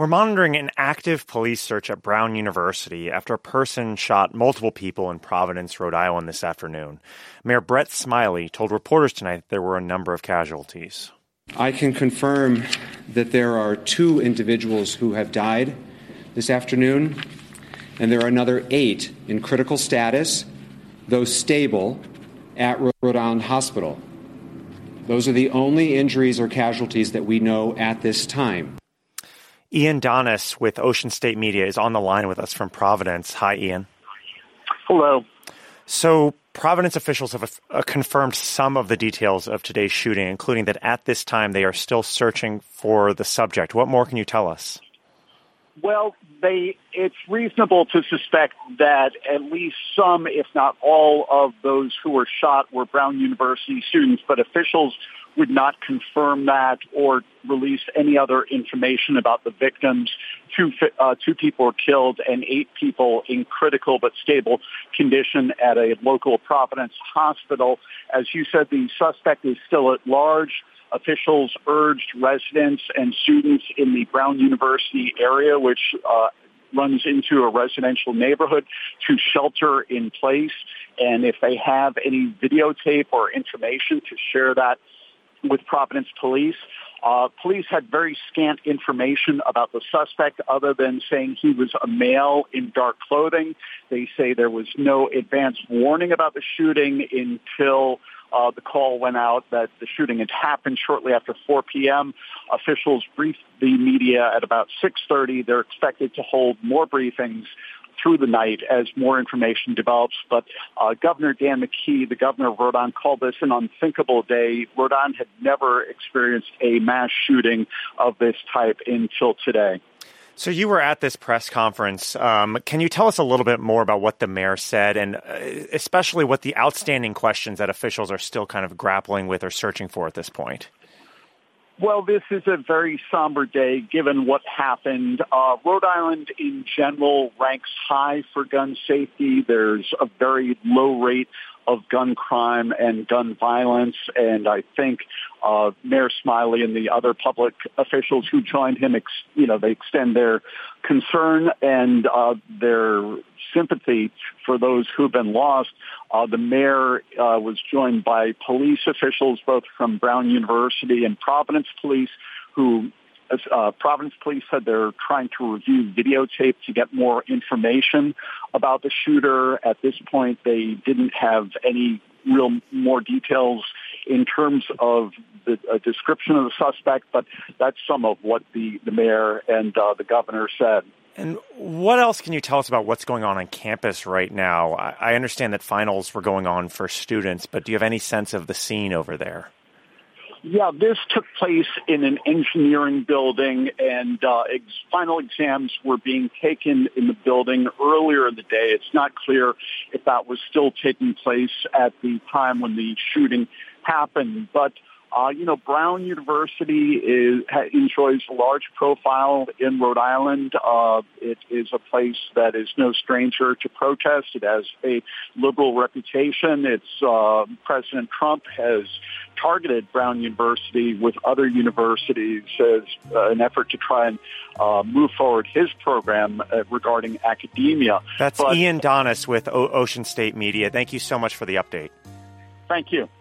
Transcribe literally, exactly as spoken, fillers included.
We're monitoring an active police search at Brown University after a person shot multiple people in Providence, Rhode Island this afternoon. Mayor Brett Smiley told reporters tonight that there were a number of casualties. I can confirm that there are two individuals who have died this afternoon, and there are another eight in critical status, though stable, at Rhode Island Hospital. Those are the only injuries or casualties that we know at this time. Ian Donis with Ocean State Media is on the line with us from Providence. Hi, Ian. Hello. So Providence officials have uh, confirmed some of the details of today's shooting, including that at this time they are still searching for the subject. What more can you tell us? Well, they it's reasonable to suspect that at least some, if not all, of those who were shot were Brown University students, but officials would not confirm that or release any other information about the victims. Two, uh, two people were killed and eight people in critical but stable condition at a local Providence hospital. As you said, the suspect is still at large. Officials urged residents and students in the Brown University area, which uh, runs into a residential neighborhood, to shelter in place. And if they have any videotape or information, to share that with Providence police. Uh, police had very scant information about the suspect other than saying he was a male in dark clothing. They say there was no advance warning about the shooting until uh, the call went out that the shooting had happened shortly after four p.m. Officials briefed the media at about six thirty. They're expected to hold more briefings through the night as more information develops. But uh, Governor Dan McKee, the governor of Rhode Island, called this an unthinkable day. Rhode Island had never experienced a mass shooting of this type until today. So you were at this press conference. Um, can you tell us a little bit more about what the mayor said, and uh, especially what the outstanding questions that officials are still kind of grappling with or searching for at this point? Well, this is a very somber day given what happened. Uh, Rhode Island in general ranks high for gun safety. There's a very low rate of gun crime and gun violence, and I think uh, Mayor Smiley and the other public officials who joined him, ex- you know, they extend their concern and uh, their sympathy for those who've been lost. Uh, the mayor uh, was joined by police officials, both from Brown University and Providence Police, who Uh, Providence Police said they're trying to review videotape to get more information about the shooter. At this point, they didn't have any real more details in terms of the uh, description of the suspect, but that's some of what the, the mayor and uh, the governor said. And what else can you tell us about what's going on on campus right now? I, I understand that finals were going on for students, but do you have any sense of the scene over there? Yeah, this took place in an engineering building, and uh, ex- final exams were being taken in the building earlier in the day. It's not clear if that was still taking place at the time when the shooting happened, but Uh, you know, Brown University is, ha, enjoys a large profile in Rhode Island. Uh, it is a place that is no stranger to protest. It has a liberal reputation. It's uh, President Trump has targeted Brown University with other universities as uh, an effort to try and uh, move forward his program uh, regarding academia. That's but, Ian Donis with o- Ocean State Media. Thank you so much for the update. Thank you.